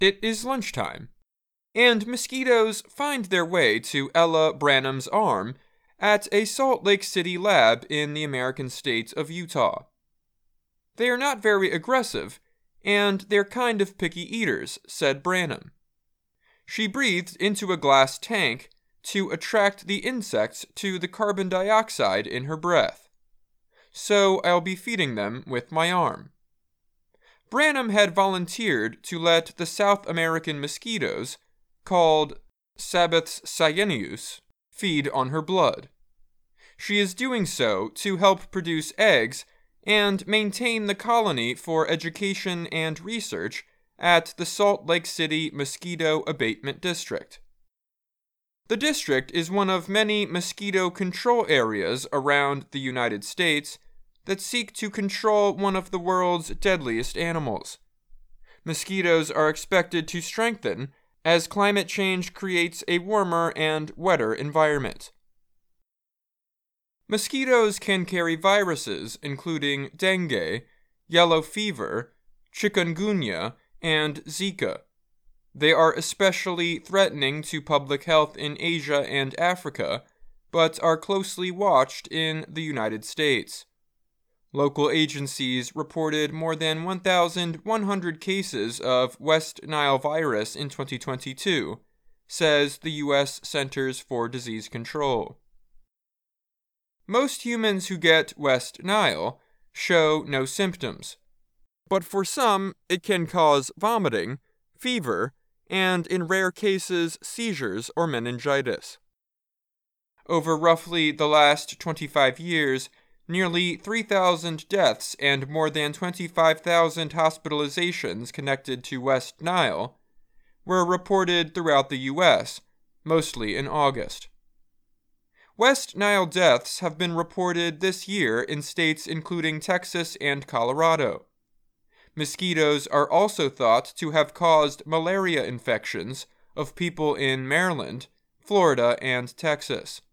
It is lunchtime, and mosquitoes find their way to Ella Branham's arm at a Salt Lake City lab in the American state of Utah. They are not very aggressive, and they're kind of picky eaters, said Branham. She breathed into a glass tank to attract the insects to the carbon dioxide in her breath. So I'll be feeding them with my arm. Branham had volunteered to let the South American mosquitoes, called Sabbaths cyaneus, feed on her blood. She is doing so to help produce eggs and maintain the colony for education and research at the Salt Lake City Mosquito Abatement District. The district is one of many mosquito control areas around the United States that seek to control one of the world's deadliest animals. Mosquitoes are expected to strengthen as climate change creates a warmer and wetter environment. Mosquitoes can carry viruses including dengue, yellow fever, chikungunya, and Zika. They are especially threatening to public health in Asia and Africa, but are closely watched in the United States. Local agencies reported more than 1,100 cases of West Nile virus in 2022, says the U.S. Centers for Disease Control. Most humans who get West Nile show no symptoms, but for some it can cause vomiting, fever, and in rare cases seizures or meningitis. Over roughly the last 25 years, nearly 3,000 deaths and more than 25,000 hospitalizations connected to West Nile were reported throughout the U.S., mostly in August. West Nile deaths have been reported this year in states including Texas and Colorado. Mosquitoes are also thought to have caused malaria infections of people in Maryland, Florida, and Texas.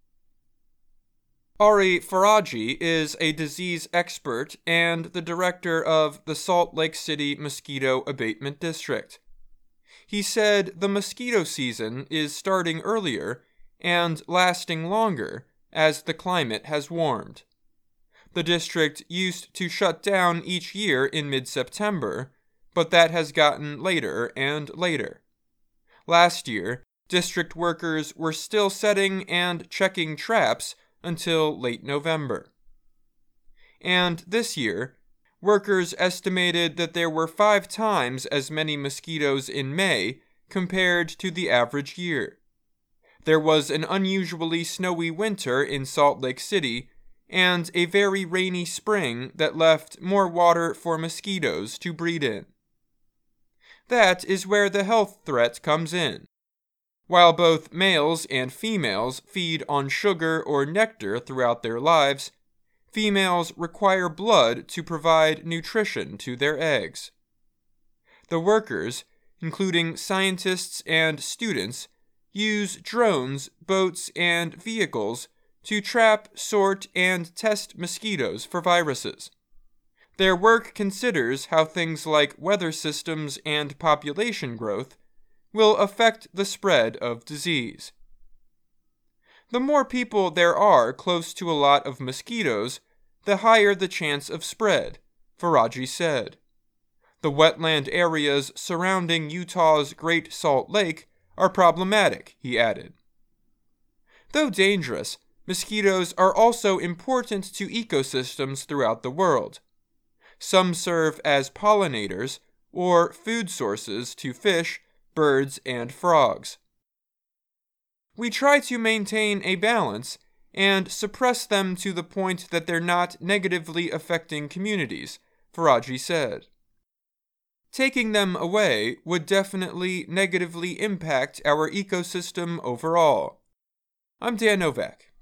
Ari Faraji is a disease expert and the director of the Salt Lake City Mosquito Abatement District. He said the mosquito season is starting earlier and lasting longer as the climate has warmed. The district used to shut down each year in mid-September, but that has gotten later and later. Last year, district workers were still setting and checking traps until late November. And this year, workers estimated that there were 5 times as many mosquitoes in May compared to the average year. There was an unusually snowy winter in Salt Lake City and a very rainy spring that left more water for mosquitoes to breed in. That is where the health threat comes in. While both males and females feed on sugar or nectar throughout their lives, females require blood to provide nutrition to their eggs. The workers, including scientists and students, use drones, boats, and vehicles to trap, sort, and test mosquitoes for viruses. Their work considers how things like weather systems and population growth will affect the spread of disease. The more people there are close to a lot of mosquitoes, the higher the chance of spread, Faraji said. The wetland areas surrounding Utah's Great Salt Lake are problematic, he added. Though dangerous, mosquitoes are also important to ecosystems throughout the world. Some serve as pollinators or food sources to fish, birds, and frogs. We try to maintain a balance and suppress them to the point that they're not negatively affecting communities, Faraji said. Taking them away would definitely negatively impact our ecosystem overall. I'm Dan Novak.